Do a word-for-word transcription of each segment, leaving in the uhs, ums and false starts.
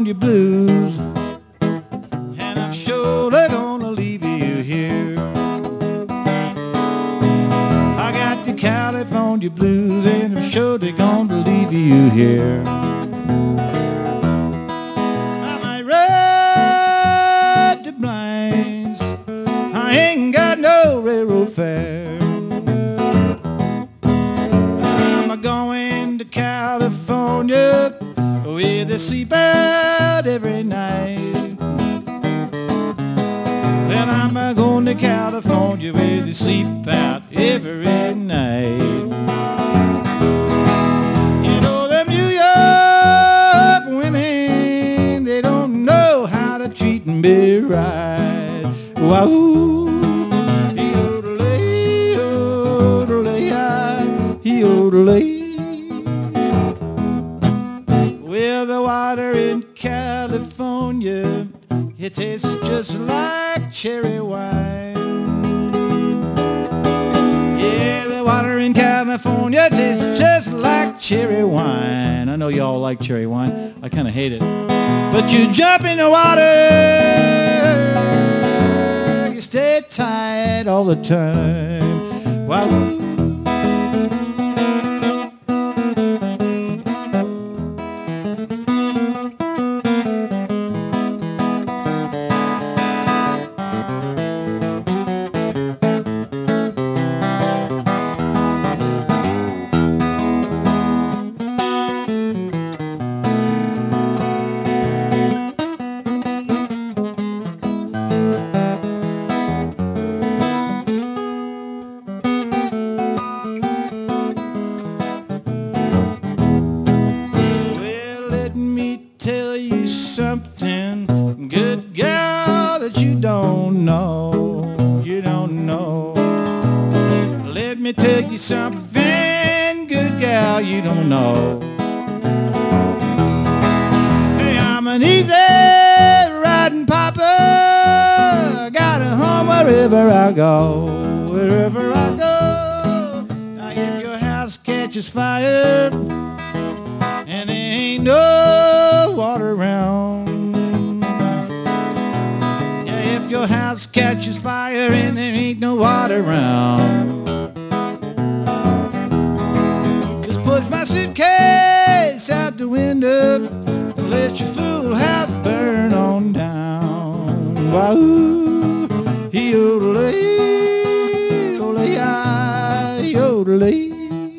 California blues, and I'm surely gonna leave you here. I got the California blues, and I'm surely gonna leave you here. I might ride the blinds, I ain't got no railroad fare. I'm going to California with a sleep out every night. Well, I'm going to California with a sleep out every night. You know them New York women, they don't know how to treat me right. Wahoo! Well, the water in California, it tastes just like cherry wine. Yeah, the water in California tastes just like cherry wine. I know y'all like cherry wine. I kind of hate it. But you jump in the water, you stay tight all the time. Wow. Tell you something, good gal, that you don't know, you don't know. Let me tell you something, good gal, you don't know. Hey, I'm an easy riding papa, got a home wherever I go, wherever I go. Now if your house catches fire and there ain't no water around, yeah, if your house catches fire and there ain't no water around, just push my suitcase out the window and let your fool house burn on down. Wahoo, yodelay, yodelay, yodelay.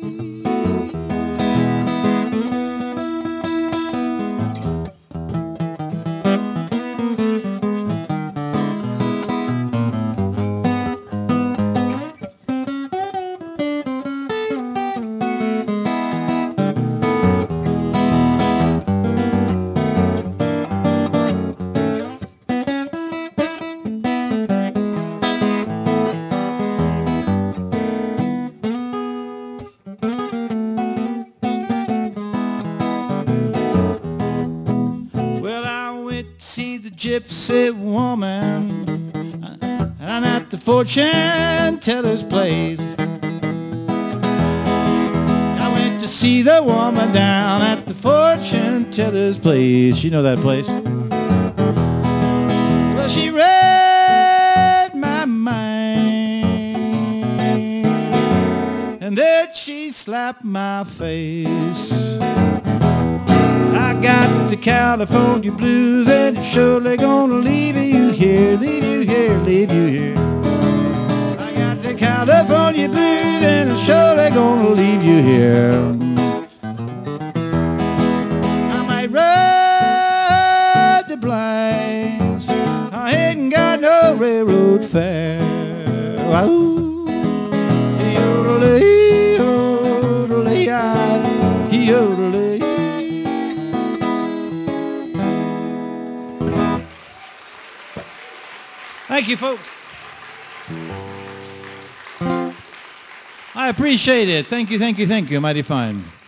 See the gypsy woman I'm at the fortune teller's place. I went to see the woman down at the fortune teller's place. You know that place? Well, she read my mind and then she slapped my face. I got the California blues and it's surely gonna leave you here, leave you here, leave you here. I got the California blues and it's surely gonna leave you here. I might ride the blinds, I ain't got no railroad fare. Wahoo, yodelay, yodelay, yodelay. Thank you, folks. I appreciate it. Thank you, thank you, thank you. Mighty fine.